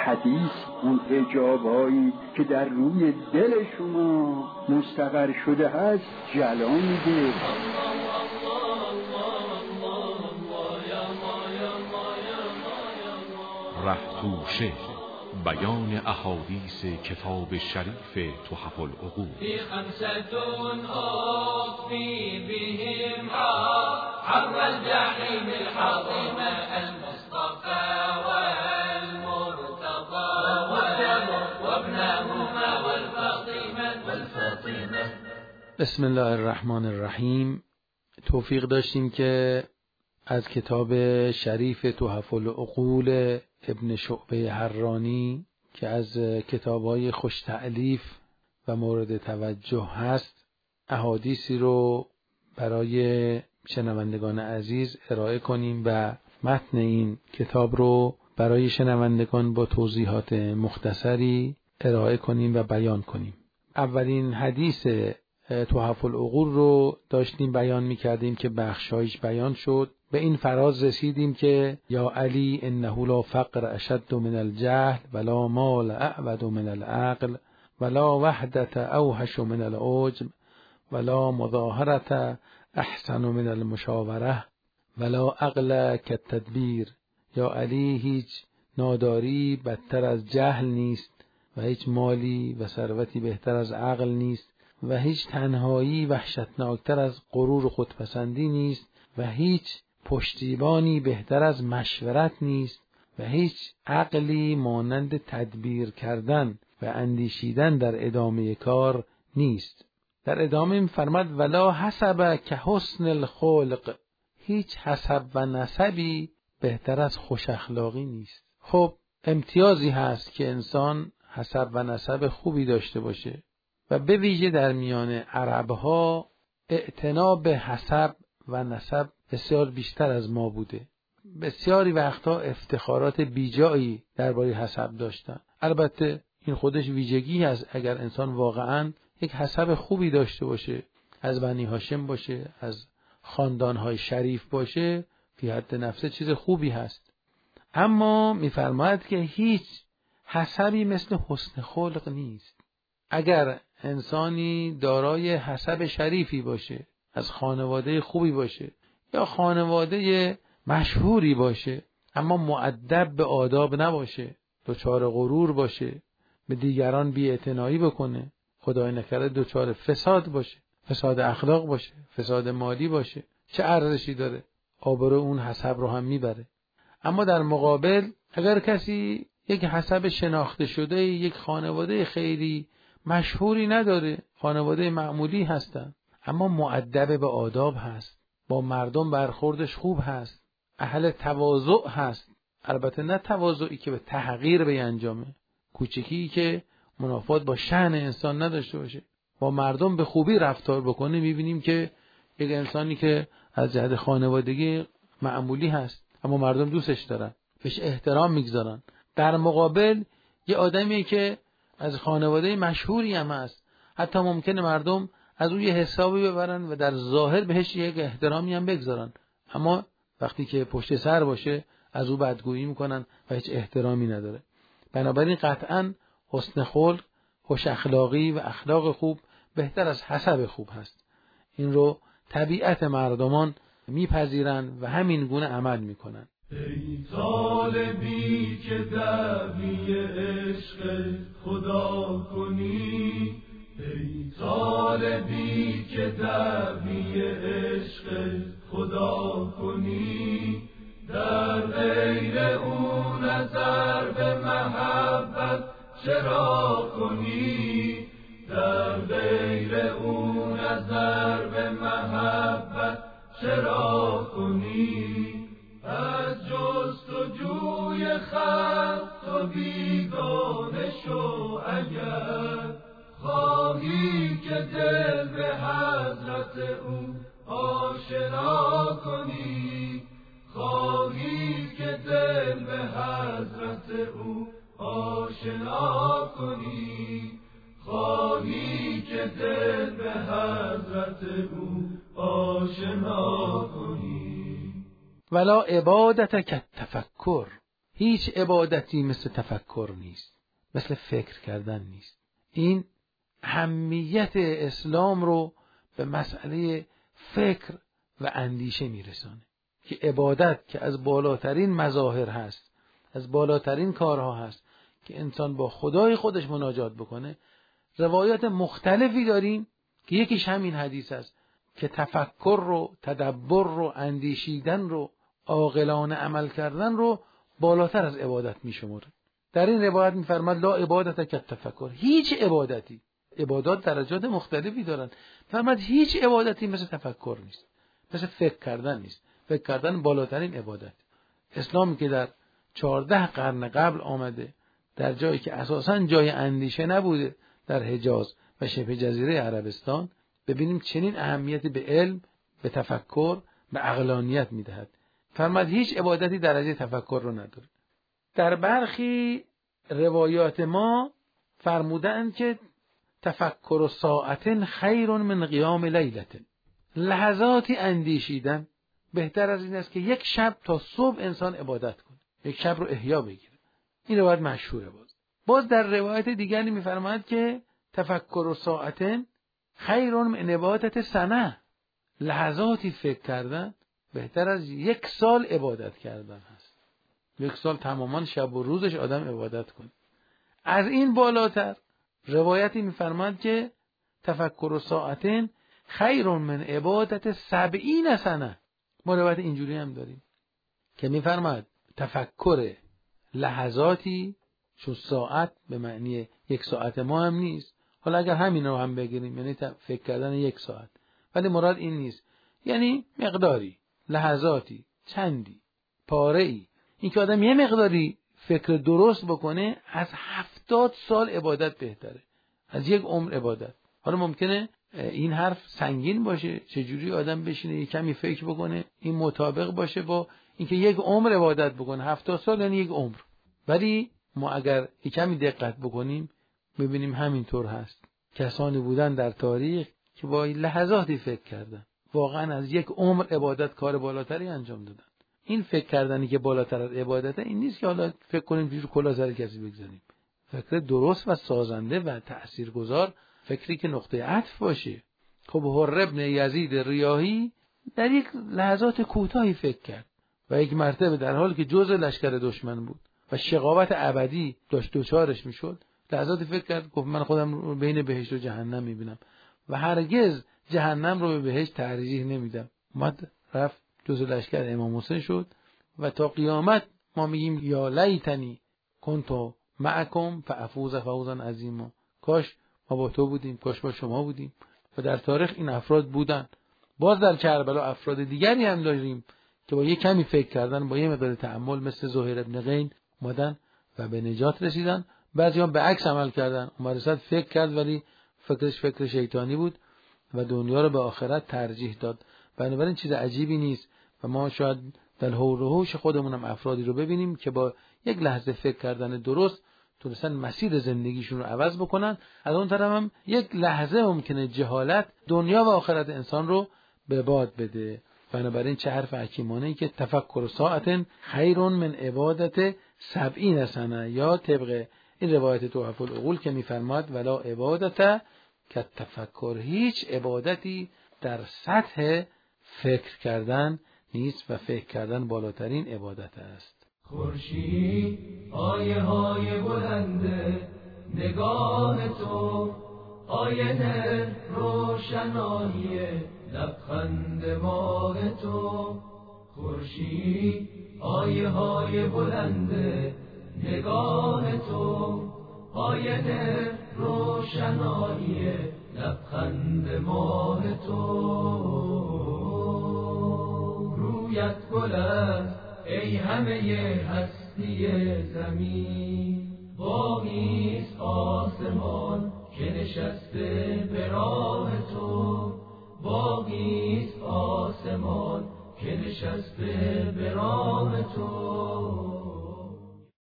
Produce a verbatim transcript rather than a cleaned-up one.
حدیث اون حجابایی که در روی دل شما مستقر شده هست جلا میده. رهتوشه، بیان احادیث کتاب شریف تحف العقول. فی خمسة أخفی بهم حر الجحیم الحاطم المصطفى والمرتضى وابنهما والفاطمة والفاطمة. بسم الله الرحمن الرحیم. توفیق داشتیم که از کتاب شریف تحف العقول ابن شعبه حرانی که از کتاب‌های خوش تألیف و مورد توجه هست احادیثی رو برای شنوندگان عزیز ارائه کنیم و متن این کتاب رو برای شنوندگان با توضیحات مختصری ارائه کنیم و بیان کنیم. اولین حدیث تحف العقول رو داشتیم بیان می‌کردیم که بخشایش بیان شد. به این فراز رسیدیم که یا علی انه لا فقر اشد من الجهل ولا مال اعبد من العقل ولا وحدت اوحش من العجب ولا مظاهرت احسن من المشاوره ولا عقل کالتدبیر. یا علی هیچ ناداری بدتر از جهل نیست و هیچ مالی و ثروتی بهتر از عقل نیست و هیچ تنهایی وحشتناکتر از غرور و خودپسندی نیست و هیچ پشتیبانی بهتر از مشورت نیست و هیچ عقلی مانند تدبیر کردن و اندیشیدن در ادامه کار نیست. در ادامه می‌فرماد ولا حسب که حسن الخلق، هیچ حسب و نسبی بهتر از خوش اخلاقی نیست. خب امتیازی هست که انسان حسب و نسب خوبی داشته باشه و به ویژه در میان عرب‌ها اعتنا به حسب و نسب بسیار بیشتر از ما بوده. بسیاری وقتا افتخارات بیجایی درباره حسب داشتن. البته این خودش ویژگی هست اگر انسان واقعاً یک حسب خوبی داشته باشه، از بنی هاشم باشه، از خاندان‌های شریف باشه، فی حد نفسه چیز خوبی هست. اما می‌فرماید که هیچ حسبی مثل حسن خلق نیست. اگر انسانی دارای حسب شریفی باشه، از خانواده خوبی باشه یا خانواده مشهوری باشه اما مؤدب به آداب نباشه، دچار غرور باشه، به دیگران بی‌اعتنایی بکنه، خدای نکرده دچار فساد باشه، فساد اخلاق باشه، فساد مالی باشه، چه ارزشی داره؟ آبرو اون حسب رو هم میبره. اما در مقابل اگر کسی یک حسب شناخته شده، یک خانواده خیلی مشهوری نداره، خانواده معمولی هستن اما مؤدب به آداب هست، با مردم برخوردش خوب هست، اهل تواضع هست، البته نه تواضعی که به تحقیر بیانجامه، کوچکی که منافات با شأن انسان نداشته باشه، با مردم به خوبی رفتار بکنه. میبینیم که یک انسانی که از جهت خانوادگی معمولی هست اما مردم دوستش دارن، بهش احترام میگذارن. در مقابل یه آدمی که از خانواده مشهوری هم هست، حتی ممکنه مردم از اون یه حسابی ببرن و در ظاهر بهش یک احترامی هم بگذارن، اما وقتی که پشت سر باشه از او بدگویی میکنن و هیچ احترامی نداره. بنابراین قطعاً حسن خلق، خوش اخلاقی و اخلاق خوب بهتر از حسب خوب هست. این رو طبیعت مردمان میپذیرن و همین گونه عمل میکنن. ای طالبی که دعوی عشق خدا کنی، ای طالبی که دعوی عشق خدا کنی، در غیر او نظر به محبت چرا کنی، در غیر او نظر به محبت چرا کنی. از جست و جوی خلق تو بیگانه شو، اگر خواهی که دل به حضرت او آشنا کنی، خواهی که دل به حضرت او آشنا کنی، خواهی که دل به حضرت او آشنا کنی. ولا عبادت که تفکر، هیچ عبادتی مثل تفکر نیست، مثل فکر کردن نیست. این اهمیت اسلام رو به مسئله فکر و اندیشه میرسانه که عبادت که از بالاترین مظاهر هست، از بالاترین کارها هست که انسان با خدای خودش مناجات بکنه. روایات مختلفی داریم که یکیش همین حدیث است که تفکر رو، تدبر رو، اندیشیدن رو، عاقلانه عمل کردن رو بالاتر از عبادت میشمره. در این روایت میفرماد لا عبادت که تفکر، هیچ عبادتی، عبادات درجات مختلفی دارن، فرماد هیچ عبادتی مثل تفکر نیست، مثل فکر کردن نیست. فکر کردن بالاترین عبادت. اسلامی که در چهارده قرن قبل آمده، در جایی که اساساً جای اندیشه نبوده، در حجاز و شبه جزیره عربستان، ببینیم چنین اهمیتی به علم، به تفکر، به عقلانیت میدهد. فرماد هیچ عبادتی درجه تفکر رو نداره. در برخی روایات ما فرمودند که تفکر و ساعتن خیر من قیام لیلت، لحظاتی اندیشیدن بهتر از این است که یک شب تا صبح انسان عبادت کنه، یک شب رو احیا بگیره. این روایت مشهوره. باز باز در روایت دیگری میفرماید که تفکر و ساعتن خیر من عبادت سنه، لحظاتی فکر کردن بهتر از یک سال عبادت کردن هست. یک سال تماما شب و روزش آدم عبادت کنه. از این بالاتر روایتی میفرماید که تفکر و ساعتن خیر من عبادت سبعین سنه. ما روایت اینجوری هم داریم که میفرماید تفکر لحظاتی، چون ساعت به معنی یک ساعت ما هم نیست، حالا اگر همین رو هم بگیریم یعنی فکر کردن یک ساعت، ولی مراد این نیست، یعنی مقداری، لحظاتی، چندی، پاره‌ای. این که آدم یه مقداری فکر درست بکنه از هفتاد سال عبادت بهتره، از یک عمر عبادت. حالا ممکنه این حرف سنگین باشه، چجوری آدم بشینه یک کمی فکر بکنه این مطابق باشه با اینکه یک عمر عبادت بکنه. هفتاد سال یعنی یک عمر. ولی ما اگر یک کمی دقت بکنیم ببینیم همینطور هست. کسانی بودن در تاریخ که با لحظاتی فکر کردن، واقعا از یک عمر عبادت کار بالاتری انجام دادن. این فکر کردنی که بالاتر از عبادته این نیست که حالا فکر کنیم پیش کلا سر کسی بگذاریم. فکر درست و سازنده و تاثیرگذار، فکری که نقطه عطف باشه. خب حر ابن یزید ریاحی در یک لحظات کوتاهی فکر کرد و یک مرتبه در حالی که جزء لشکر دشمن بود و شقاوت ابدی داشت دوچارش میشد، لحظاتی فکر کرد گفت من خودم رو بین بهشت و جهنم میبینم و هرگز جهنم رو به بهشت ترجیح نمیدم. اومد رفت جزء لشکر امام حسین شد و تا قیامت ما میگیم یا لیتنی کنتو معکم فافوز فوزا عظیما، کاش ما با تو بودیم، کاش با شما بودیم. و در تاریخ این افراد بودن. باز در کربلا افراد دیگری هم داریم که با یه کمی فکر کردن، با یه مقدار تأمل، مثل زهیر ابن قین اومدن و به نجات رسیدن. بعضی‌ها به عکس عمل کردن، عمر صد فکر کرد ولی فکرش فکر شیطانی بود و دنیا رو به آخرت ترجیح داد. بنابراین چیز عجیبی نیست و ما شاید در حول و حوش خودمونم افرادی رو ببینیم که با یک لحظه فکر کردن درست تونستن مسیر زندگیشون رو عوض بکنن. از اون طرف هم یک لحظه ممکنه جهالت دنیا و آخرت انسان رو به باد بده. بنابراین چه حرف حکیمانه‌ای که تفکر ساعتن خیر من عبادت سبعین سنه، یا طبق این روایت تحف العقول که میفرماد ولا عبادت که تفکر، هیچ عبادتی در سطح فکر کردن نیست و فکر کردن بالاترین عبادت است. خورشید آیه های بلنده نگاه تو، آینه روشنایی لبخند ماه تو. خورشید آیه های بلنده نگاه تو، آینه روشنایی لبخند ماه تو. رویت گل است ای همه هستی زمین، باغیست آسمان که نشسته به راه تو، باغیست آسمان که نشسته به راه تو.